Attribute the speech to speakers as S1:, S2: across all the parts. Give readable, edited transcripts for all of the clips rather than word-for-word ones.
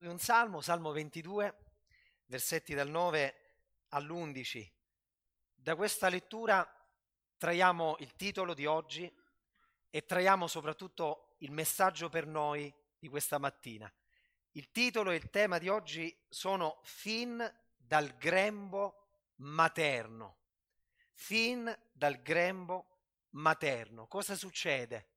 S1: Un salmo, Salmo 22, versetti dal 9 all'11. Da questa lettura traiamo il titolo di oggi e traiamo soprattutto il messaggio per noi di questa mattina. Il titolo e il tema di oggi sono fin dal grembo materno. Fin dal grembo materno. Cosa succede?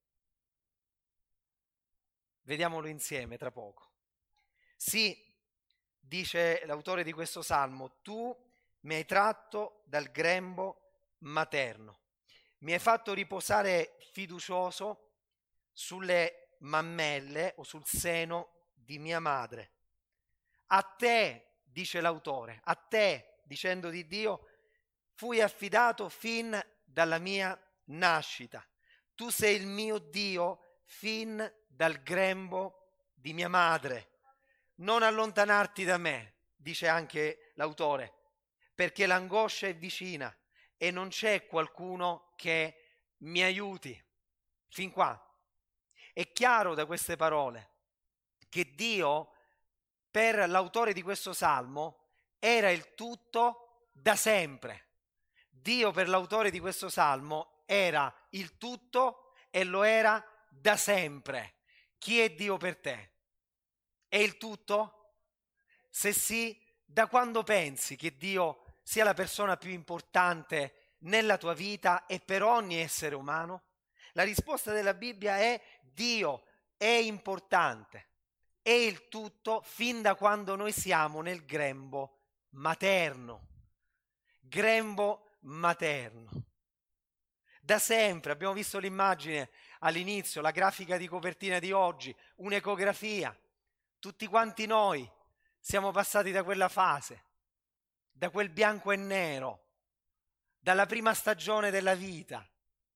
S1: Vediamolo insieme tra poco. Sì, dice l'autore di questo salmo, tu mi hai tratto dal grembo materno, mi hai fatto riposare fiducioso sulle mammelle o sul seno di mia madre. A te, dice l'autore, a te, dicendo di Dio, fui affidato fin dalla mia nascita. Tu sei il mio Dio fin dal grembo di mia madre. Non allontanarti da me, dice anche l'autore, perché l'angoscia è vicina e non c'è qualcuno che mi aiuti. Fin qua. È chiaro da queste parole che Dio, per l'autore di questo salmo, era il tutto da sempre. Dio per l'autore di questo salmo era il tutto e lo era da sempre. Chi è Dio per te? È il tutto? Se sì, da quando pensi che Dio sia la persona più importante nella tua vita e per ogni essere umano? La risposta della Bibbia è Dio è importante, è il tutto fin da quando noi siamo nel grembo materno. Grembo materno. Da sempre, abbiamo visto l'immagine all'inizio, la grafica di copertina di oggi, un'ecografia. Tutti quanti noi siamo passati da quella fase, da quel bianco e nero, dalla prima stagione della vita.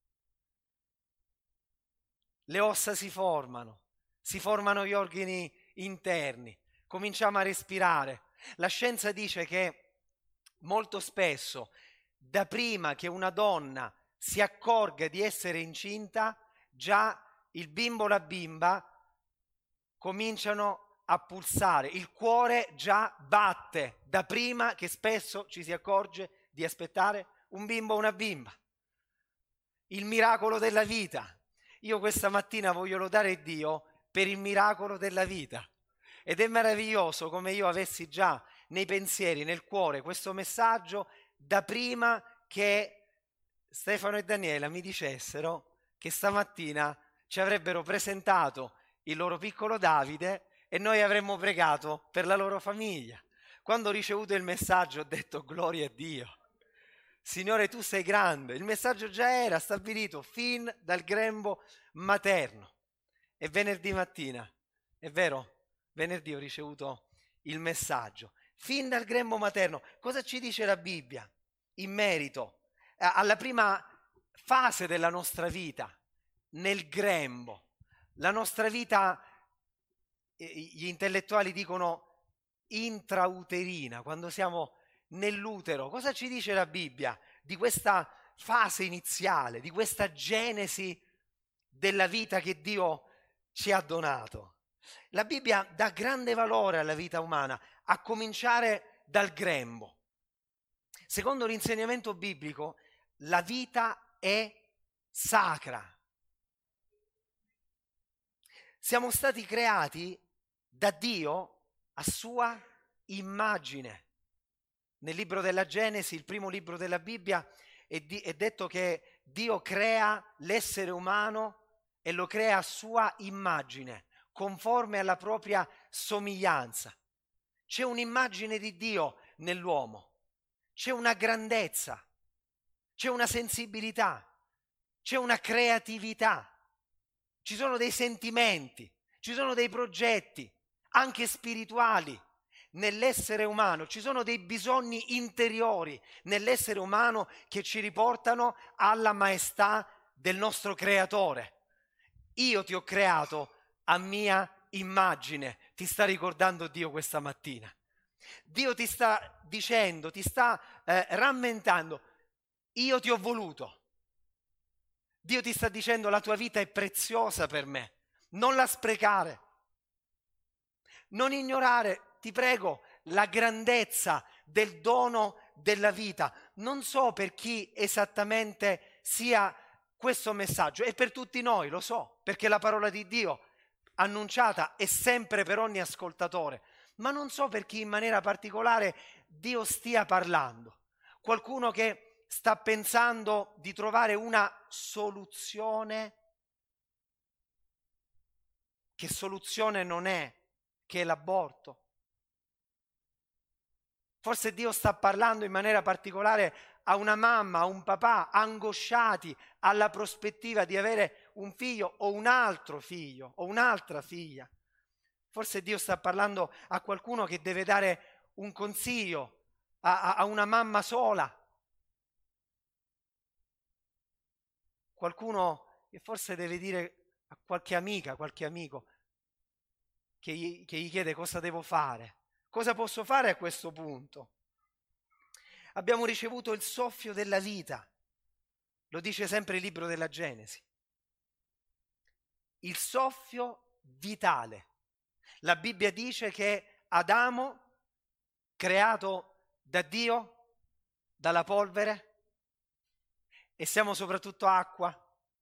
S1: Le ossa si formano gli organi interni, cominciamo a respirare. La scienza dice che molto spesso, da prima che una donna si accorga di essere incinta, già il bimbo o la bimba cominciano a pulsare, il cuore già batte, da prima che spesso ci si accorge di aspettare un bimbo o una bimba. Il miracolo della vita. Io questa mattina voglio lodare Dio per il miracolo della vita. Ed è meraviglioso come io avessi già nei pensieri, nel cuore, questo messaggio da prima che Stefano e Daniela mi dicessero che stamattina ci avrebbero presentato il loro piccolo Davide e noi avremmo pregato per la loro famiglia. Quando ho ricevuto il messaggio ho detto gloria a Dio. Signore, tu sei grande. Il messaggio già era stabilito fin dal grembo materno. E venerdì mattina, è vero? Venerdì ho ricevuto il messaggio. Fin dal grembo materno. Cosa ci dice la Bibbia in merito alla prima fase della nostra vita, nel grembo? La nostra vita, gli intellettuali dicono intrauterina, quando siamo nell'utero. Cosa ci dice la Bibbia di questa fase iniziale, di questa genesi della vita che Dio ci ha donato? La Bibbia dà grande valore alla vita umana, a cominciare dal grembo. Secondo l'insegnamento biblico, la vita è sacra. Siamo stati creati da Dio a sua immagine. Nel libro della Genesi, il primo libro della Bibbia, è detto che Dio crea l'essere umano e lo crea a sua immagine, conforme alla propria somiglianza. C'è un'immagine di Dio nell'uomo, c'è una grandezza, c'è una sensibilità, c'è una creatività, ci sono dei sentimenti, ci sono dei progetti, anche spirituali, nell'essere umano. Ci sono dei bisogni interiori nell'essere umano che ci riportano alla maestà del nostro creatore. Io ti ho creato a mia immagine, ti sta ricordando Dio questa mattina. Dio ti sta dicendo, ti sta rammentando, io ti ho voluto. Dio ti sta dicendo la tua vita è preziosa per me, non la sprecare. Non ignorare, ti prego, la grandezza del dono della vita. Non so per chi esattamente sia questo messaggio, è per tutti noi, lo so, perché la parola di Dio annunciata è sempre per ogni ascoltatore, ma non so per chi in maniera particolare Dio stia parlando. Qualcuno che sta pensando di trovare una soluzione. Che soluzione non è che l'aborto? Forse Dio sta parlando in maniera particolare a una mamma, a un papà, angosciati alla prospettiva di avere un figlio o un altro figlio o un'altra figlia. Forse Dio sta parlando a qualcuno che deve dare un consiglio a una mamma sola. Qualcuno che forse deve dire a qualche amica, qualche amico, che gli chiede cosa devo fare. Cosa posso fare a questo punto? Abbiamo ricevuto il soffio della vita, lo dice sempre il libro della Genesi. Il soffio vitale. La Bibbia dice che Adamo, creato da Dio, dalla polvere, e siamo soprattutto acqua,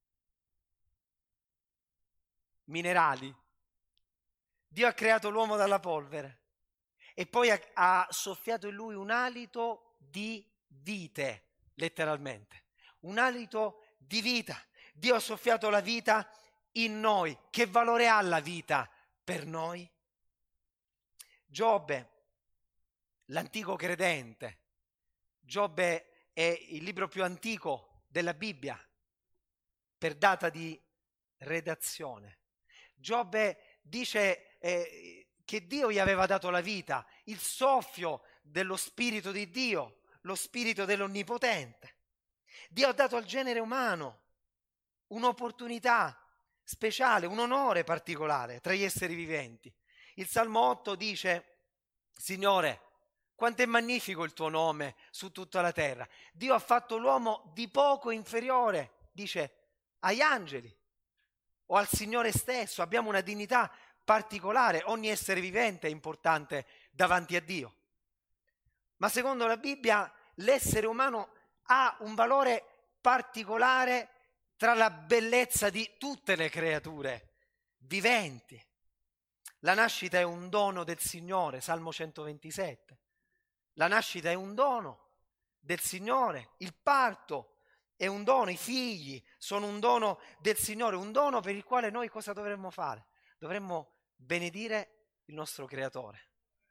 S1: minerali. Dio ha creato l'uomo dalla polvere e poi ha soffiato in lui un alito di vite, letteralmente. Un alito di vita. Dio ha soffiato la vita in noi. Che valore ha la vita per noi? Giobbe, l'antico credente. Giobbe è il libro più antico della Bibbia per data di redazione. Giobbe dice che Dio gli aveva dato la vita, il soffio dello Spirito di Dio, lo Spirito dell'Onnipotente. Dio ha dato al genere umano un'opportunità speciale, un onore particolare tra gli esseri viventi. Il Salmo 8 dice: Signore, quanto è magnifico il tuo nome su tutta la terra. Dio ha fatto l'uomo di poco inferiore, dice, agli angeli o al Signore stesso. Abbiamo una dignità particolare, ogni essere vivente è importante davanti a Dio. Ma secondo la Bibbia l'essere umano ha un valore particolare tra la bellezza di tutte le creature viventi. La nascita è un dono del Signore, Salmo 127. La nascita è un dono del Signore, il parto è un dono, i figli sono un dono del Signore, un dono per il quale noi cosa dovremmo fare? Dovremmo benedire il nostro Creatore.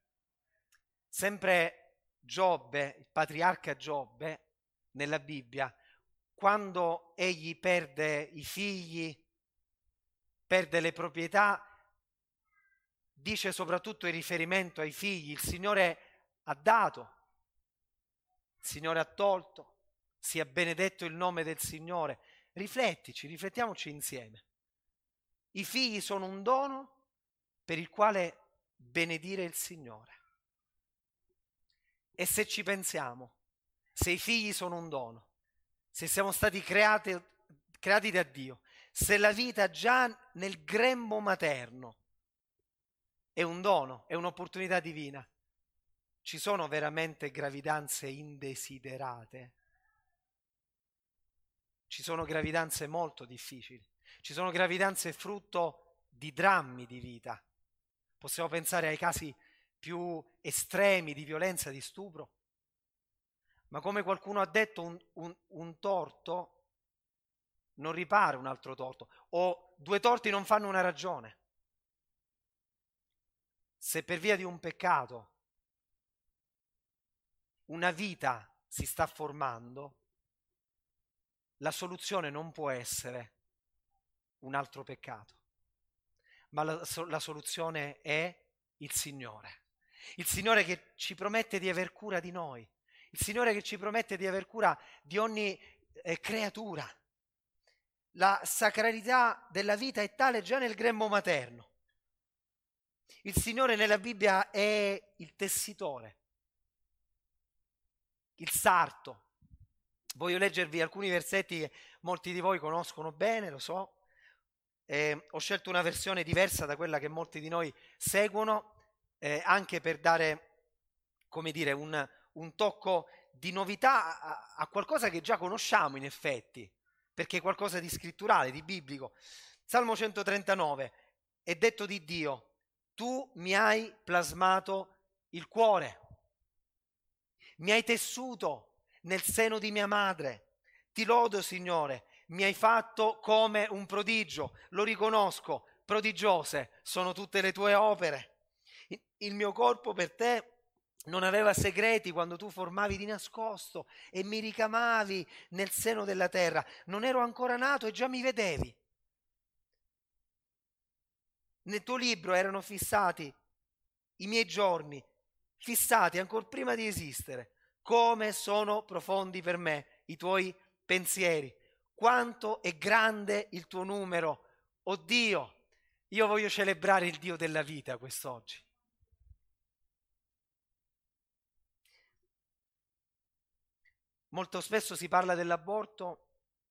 S1: Sempre Giobbe, il patriarca Giobbe, nella Bibbia, quando egli perde i figli, perde le proprietà, dice soprattutto in riferimento ai figli: il Signore ha dato, il Signore ha tolto, sia benedetto il nome del Signore. Riflettiamoci insieme. I figli sono un dono per il quale benedire il Signore. E se ci pensiamo, se i figli sono un dono, se siamo stati creati da Dio, se la vita già nel grembo materno è un dono, è un'opportunità divina, ci sono veramente gravidanze indesiderate? Ci sono gravidanze molto difficili, ci sono gravidanze frutto di drammi di vita. Possiamo pensare ai casi più estremi di violenza, di stupro. Ma come qualcuno ha detto, un torto non ripara un altro torto, o due torti non fanno una ragione. Se per via di un peccato una vita si sta formando, la soluzione non può essere un altro peccato, ma la soluzione è il Signore. Il Signore che ci promette di aver cura di noi, il Signore che ci promette di aver cura di ogni creatura. La sacralità della vita è tale già nel grembo materno. Il Signore nella Bibbia è il tessitore, il sarto. Voglio leggervi alcuni versetti che molti di voi conoscono bene, lo so. Ho scelto una versione diversa da quella che molti di noi seguono, anche per dare, come dire, un tocco di novità a qualcosa che già conosciamo in effetti, perché è qualcosa di scritturale, di biblico. Salmo 139, è detto di Dio: tu mi hai plasmato il cuore, mi hai tessuto nel seno di mia madre. Ti lodo, Signore, mi hai fatto come un prodigio, lo riconosco, prodigiose sono tutte le tue opere. Il mio corpo per te non aveva segreti quando tu formavi di nascosto e mi ricamavi nel seno della terra. Non ero ancora nato e già mi vedevi. Nel tuo libro erano fissati i miei giorni, fissati ancora prima di esistere. Come sono profondi per me i tuoi pensieri. Quanto è grande il tuo numero. Oh Dio, io voglio celebrare il Dio della vita quest'oggi. Molto spesso si parla dell'aborto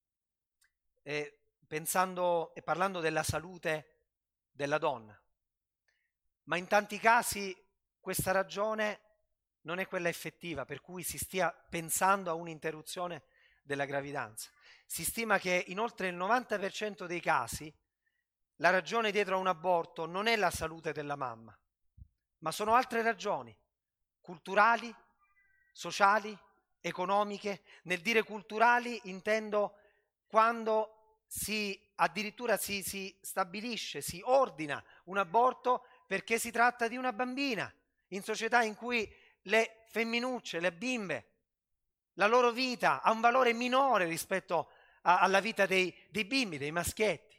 S1: pensando e parlando della salute della donna, ma in tanti casi questa ragione non è quella effettiva per cui si stia pensando a un'interruzione della gravidanza. Si stima che in oltre il 90% dei casi la ragione dietro a un aborto non è la salute della mamma, ma sono altre ragioni, culturali, sociali, economiche. Nel dire culturali intendo quando addirittura si stabilisce, si ordina un aborto perché si tratta di una bambina, in società in cui le femminucce, le bimbe, la loro vita ha un valore minore rispetto alla vita dei bimbi, dei maschietti.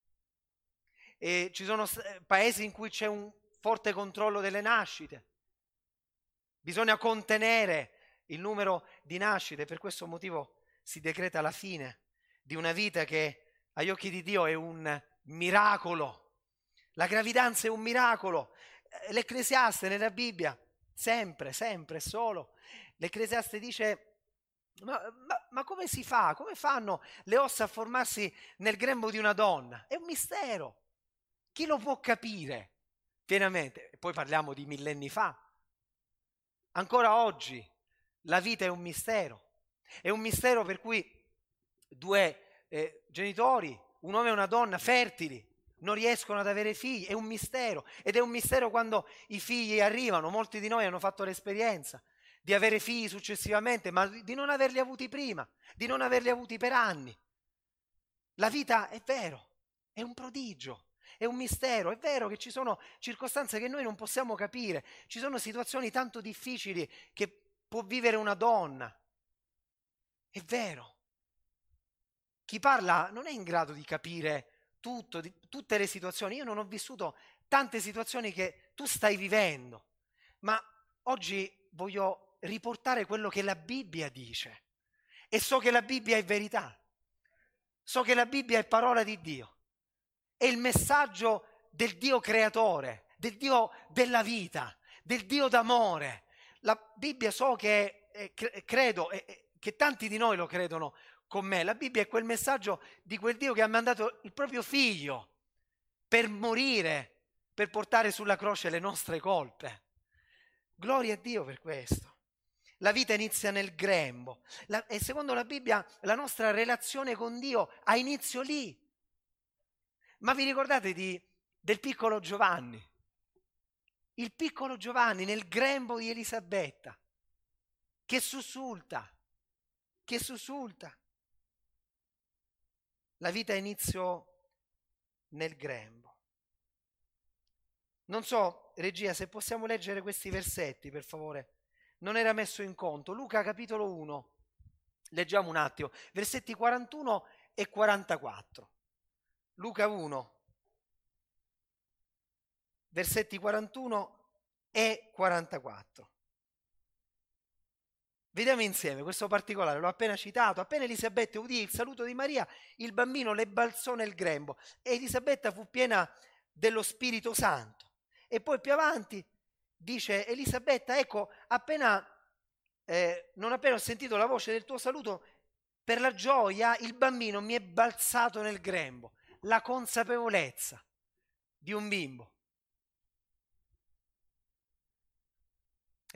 S1: E ci sono paesi in cui c'è un forte controllo delle nascite. Bisogna contenere il numero di nascite, per questo motivo si decreta la fine di una vita che agli occhi di Dio è un miracolo. La gravidanza è un miracolo. L'Ecclesiaste nella Bibbia, sempre, sempre, solo, l'Ecclesiaste dice: ma come si fa? Come fanno le ossa a formarsi nel grembo di una donna? È un mistero. Chi lo può capire pienamente? E poi parliamo di millenni fa. Ancora oggi la vita è un mistero. È un mistero per cui due genitori, un uomo e una donna fertili, non riescono ad avere figli. È un mistero. Ed è un mistero quando i figli arrivano. Molti di noi hanno fatto l'esperienza di avere figli successivamente, ma di non averli avuti prima, di non averli avuti per anni. La vita è vero, è un prodigio. È un mistero, è vero che ci sono circostanze che noi non possiamo capire, ci sono situazioni tanto difficili che può vivere una donna. È vero. Chi parla non è in grado di capire tutto, tutte le situazioni. Io non ho vissuto tante situazioni che tu stai vivendo, ma oggi voglio riportare quello che la Bibbia dice. E so che la Bibbia è verità. So che la Bibbia è parola di Dio. È il messaggio del Dio creatore, del Dio della vita, del Dio d'amore. La Bibbia so che, credo, che tanti di noi lo credono con me. La Bibbia è quel messaggio di quel Dio che ha mandato il proprio figlio per morire, per portare sulla croce le nostre colpe. Gloria a Dio per questo. La vita inizia nel grembo e secondo la Bibbia la nostra relazione con Dio ha inizio lì. Ma vi ricordate del piccolo Giovanni? Il piccolo Giovanni nel grembo di Elisabetta, che sussulta. La vita ha inizio nel grembo. Non so, regia, se possiamo leggere questi versetti, per favore. Non era messo in conto. Luca capitolo 1, leggiamo un attimo, versetti 41 e 44. Luca 1, versetti 41 e 44. Vediamo insieme questo particolare, l'ho appena citato. Appena Elisabetta udì il saluto di Maria, il bambino le balzò nel grembo e Elisabetta fu piena dello Spirito Santo. E poi più avanti dice Elisabetta: ecco, non appena ho sentito la voce del tuo saluto, per la gioia il bambino mi è balzato nel grembo. La consapevolezza di un bimbo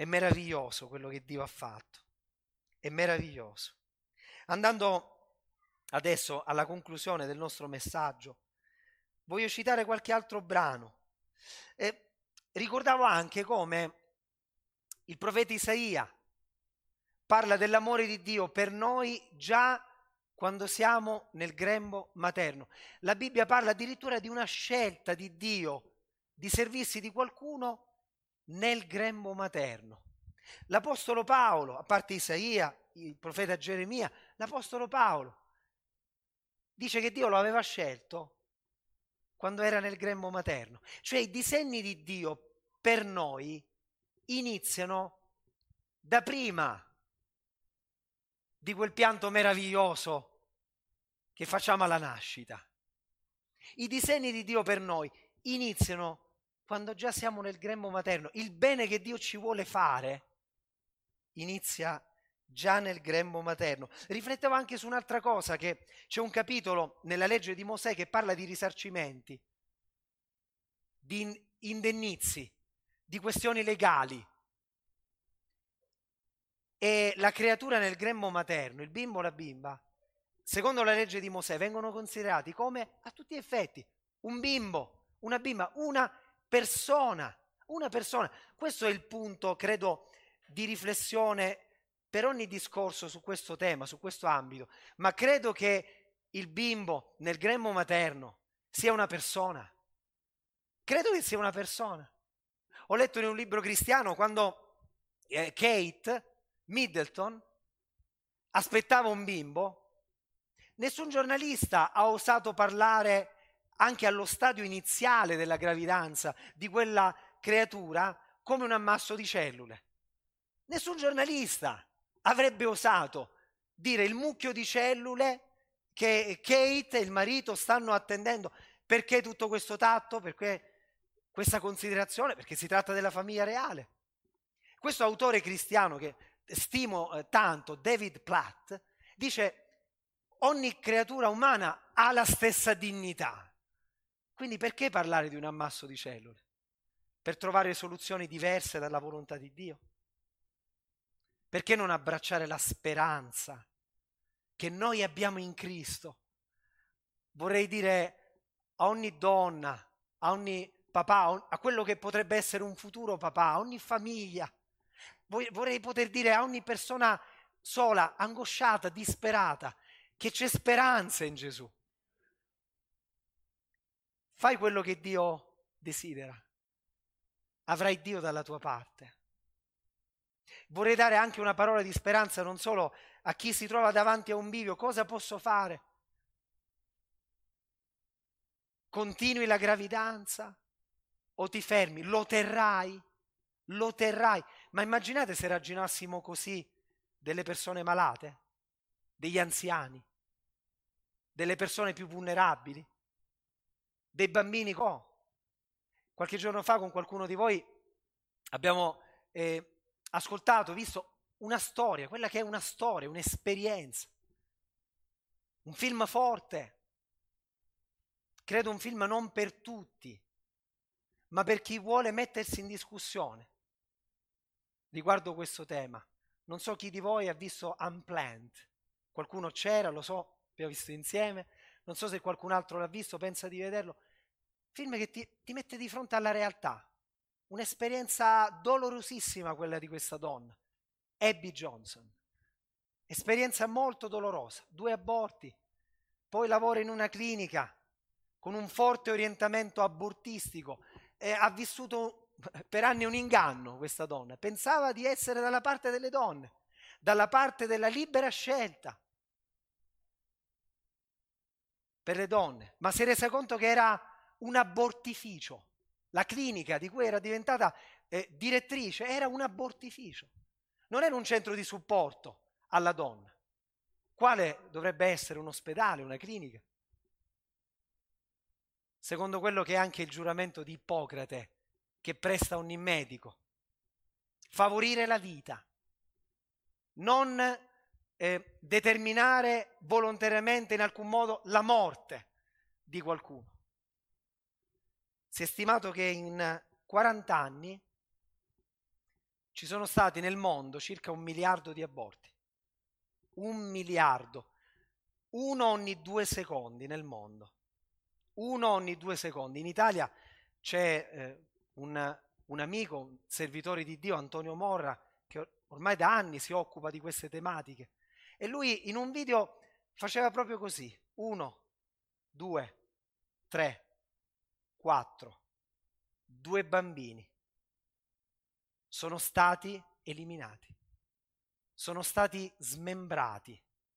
S1: È meraviglioso quello che Dio ha fatto, è meraviglioso. Andando adesso alla conclusione del nostro messaggio, voglio citare qualche altro brano. Ricordavo anche come il profeta Isaia parla dell'amore di Dio per noi già quando siamo nel grembo materno. La Bibbia parla addirittura di una scelta di Dio di servirsi di qualcuno nel grembo materno. L'Apostolo Paolo, a parte Isaia, il profeta Geremia, l'Apostolo Paolo dice che Dio lo aveva scelto quando era nel grembo materno. Cioè i disegni di Dio per noi iniziano da prima di quel pianto meraviglioso che facciamo alla nascita. I disegni di Dio per noi iniziano quando già siamo nel grembo materno. Il bene che Dio ci vuole fare inizia già nel grembo materno. Riflettevo anche su un'altra cosa, che c'è un capitolo nella legge di Mosè che parla di risarcimenti, di indennizi, di questioni legali. E la creatura nel grembo materno, il bimbo o la bimba, secondo la legge di Mosè, vengono considerati come a tutti gli effetti un bimbo, una bimba, una persona. Questo è il punto, credo, di riflessione per ogni discorso su questo tema, su questo ambito. Ma credo che il bimbo nel grembo materno sia una persona. Credo che sia una persona. Ho letto in un libro cristiano quando Kate Middleton aspettava un bimbo, nessun giornalista ha osato parlare anche allo stadio iniziale della gravidanza di quella creatura come un ammasso di cellule. Nessun giornalista avrebbe osato dire il mucchio di cellule che Kate e il marito stanno attendendo. Perché tutto questo tatto? Perché questa considerazione? Perché si tratta della famiglia reale. Questo autore cristiano che stimo tanto, David Platt, dice: ogni creatura umana ha la stessa dignità. Quindi perché parlare di un ammasso di cellule? Per trovare soluzioni diverse dalla volontà di Dio? Perché non abbracciare la speranza che noi abbiamo in Cristo? Vorrei dire a ogni donna, a ogni papà, a quello che potrebbe essere un futuro papà, a ogni famiglia, vorrei poter dire a ogni persona sola, angosciata, disperata, che c'è speranza in Gesù. Fai quello che Dio desidera. Avrai Dio dalla tua parte. Vorrei dare anche una parola di speranza non solo a chi si trova davanti a un bivio. Cosa posso fare? Continui la gravidanza o ti fermi? Lo terrai? Lo terrai? Ma immaginate se ragionassimo così delle persone malate, degli anziani, delle persone più vulnerabili, dei bambini. Qualche giorno fa con qualcuno di voi abbiamo ascoltato, visto una storia, quella che è una storia, un'esperienza, un film forte, credo un film non per tutti, ma per chi vuole mettersi in discussione riguardo questo tema. Non so chi di voi ha visto Unplanned, qualcuno c'era, lo so, abbiamo visto insieme, non so se qualcun altro l'ha visto, pensa di vederlo. Film che ti mette di fronte alla realtà, un'esperienza dolorosissima quella di questa donna, Abby Johnson, esperienza molto dolorosa, 2 aborti, poi lavora in una clinica con un forte orientamento abortistico, ha vissuto per anni un inganno questa donna, pensava di essere dalla parte delle donne, dalla parte della libera scelta per le donne, ma si è resa conto che era un abortificio. La clinica di cui era diventata direttrice era un abortificio, non era un centro di supporto alla donna. Quale dovrebbe essere un ospedale, una clinica? Secondo quello che è anche il giuramento di Ippocrate, che presta ogni medico. Favorire la vita, non determinare volontariamente in alcun modo la morte di qualcuno. Si è stimato che in 40 anni ci sono stati nel mondo circa 1 miliardo di aborti. 1 miliardo. Uno ogni 2 secondi nel mondo. Uno ogni 2 secondi. In Italia c'è un amico, un servitore di Dio, Antonio Morra, che ormai da anni si occupa di queste tematiche. E lui in un video faceva proprio così. 1, 2, 3, 4. 2 bambini sono stati eliminati. Sono stati smembrati.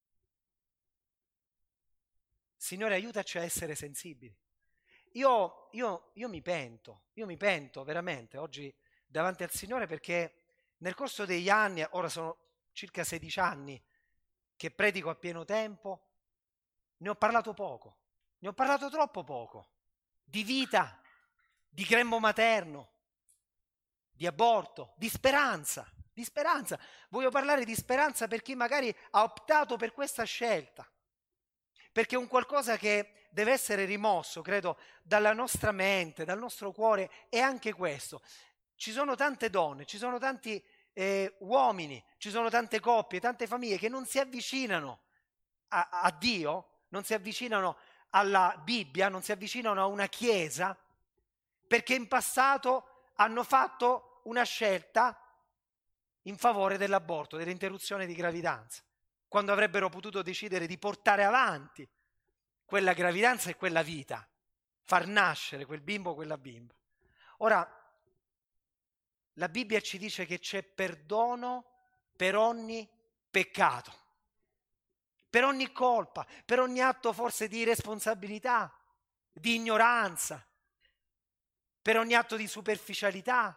S1: Signore, aiutaci a essere sensibili. Io mi pento veramente oggi davanti al Signore, perché nel corso degli anni, ora sono circa 16 anni che predico a pieno tempo, ne ho parlato poco, ne ho parlato troppo poco, di vita, di grembo materno, di aborto, di speranza, di speranza. Voglio parlare di speranza per chi magari ha optato per questa scelta, perché è un qualcosa che deve essere rimosso, credo, dalla nostra mente, dal nostro cuore, è anche questo. Ci sono tante donne, ci sono tanti uomini, ci sono tante coppie, tante famiglie che non si avvicinano a Dio, non si avvicinano alla Bibbia, non si avvicinano a una chiesa, perché in passato hanno fatto una scelta in favore dell'aborto, dell'interruzione di gravidanza, quando avrebbero potuto decidere di portare avanti quella gravidanza e quella vita, far nascere quel bimbo o quella bimba. Ora, la Bibbia ci dice che c'è perdono per ogni peccato, per ogni colpa, per ogni atto forse di irresponsabilità, di ignoranza, per ogni atto di superficialità.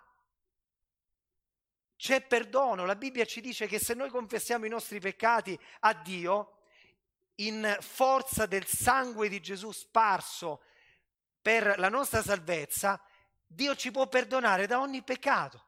S1: C'è perdono. La Bibbia ci dice che se noi confessiamo i nostri peccati a Dio, in forza del sangue di Gesù sparso per la nostra salvezza, Dio ci può perdonare da ogni peccato.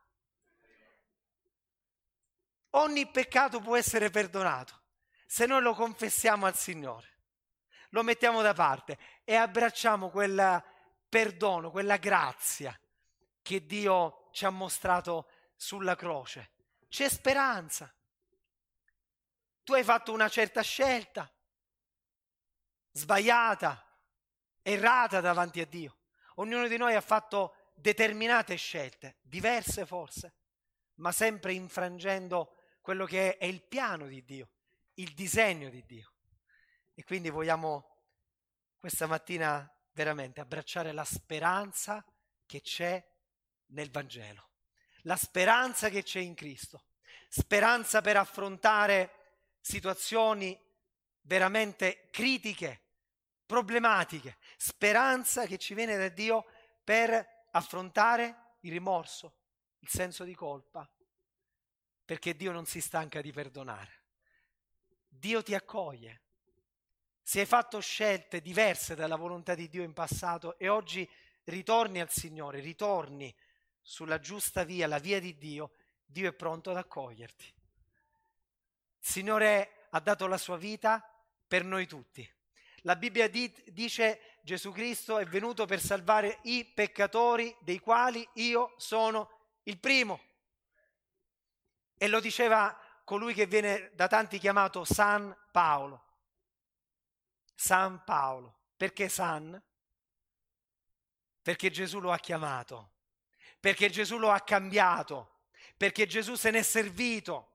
S1: Ogni peccato può essere perdonato se noi lo confessiamo al Signore, lo mettiamo da parte e abbracciamo quel perdono, quella grazia che Dio ci ha mostrato sulla croce. C'è speranza. Tu hai fatto una certa scelta, sbagliata, errata davanti a Dio. Ognuno di noi ha fatto determinate scelte, diverse forse, ma sempre infrangendo quello che è il piano di Dio, il disegno di Dio. E quindi vogliamo questa mattina veramente abbracciare la speranza che c'è nel Vangelo, la speranza che c'è in Cristo, speranza per affrontare situazioni veramente critiche, problematiche, speranza che ci viene da Dio per affrontare il rimorso, il senso di colpa, perché Dio non si stanca di perdonare. Dio ti accoglie. Se hai fatto scelte diverse dalla volontà di Dio in passato e oggi ritorni al Signore, ritorni sulla giusta via, la via di Dio, Dio è pronto ad accoglierti. Il Signore ha dato la sua vita per noi tutti. La Bibbia dice Gesù Cristo è venuto per salvare i peccatori, dei quali io sono il primo. E lo diceva colui che viene da tanti chiamato San Paolo. San Paolo. Perché San? Perché Gesù lo ha chiamato, perché Gesù lo ha cambiato, perché Gesù se n'è servito.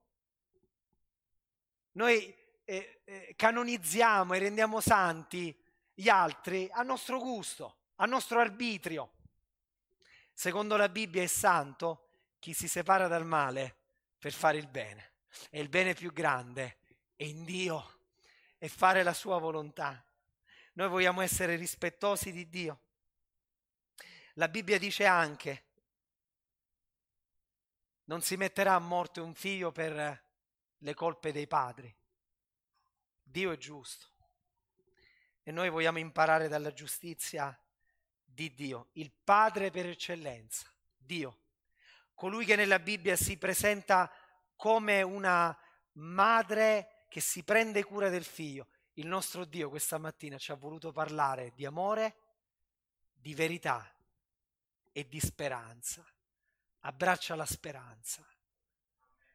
S1: Noi canonizziamo e rendiamo santi gli altri a nostro gusto, a nostro arbitrio. Secondo la Bibbia è santo chi si separa dal male per fare il bene. E il bene più grande è in Dio e fare la sua volontà. Noi vogliamo essere rispettosi di Dio. La Bibbia dice anche: non si metterà a morte un figlio per le colpe dei padri. Dio è giusto e noi vogliamo imparare dalla giustizia di Dio, il Padre per eccellenza, Dio, colui che nella Bibbia si presenta come una madre che si prende cura del figlio. Il nostro Dio questa mattina ci ha voluto parlare di amore, di verità e di speranza. Abbraccia la speranza,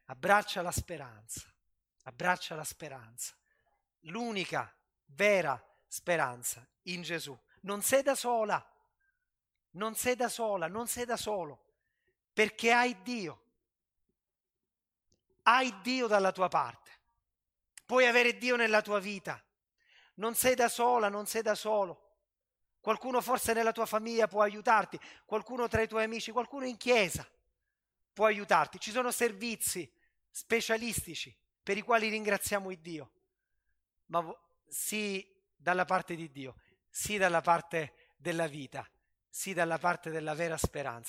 S1: Abbraccia la speranza, abbraccia la speranza, l'unica vera speranza in Gesù. Non sei da sola, non sei da sola, non sei da solo, perché hai Dio dalla tua parte, puoi avere Dio nella tua vita, non sei da sola, non sei da solo. Qualcuno forse nella tua famiglia può aiutarti, qualcuno tra i tuoi amici, qualcuno in chiesa può aiutarti. Ci sono servizi specialistici per i quali ringraziamo il Dio, ma sì dalla parte di Dio, sì dalla parte della vita, sì dalla parte della vera speranza.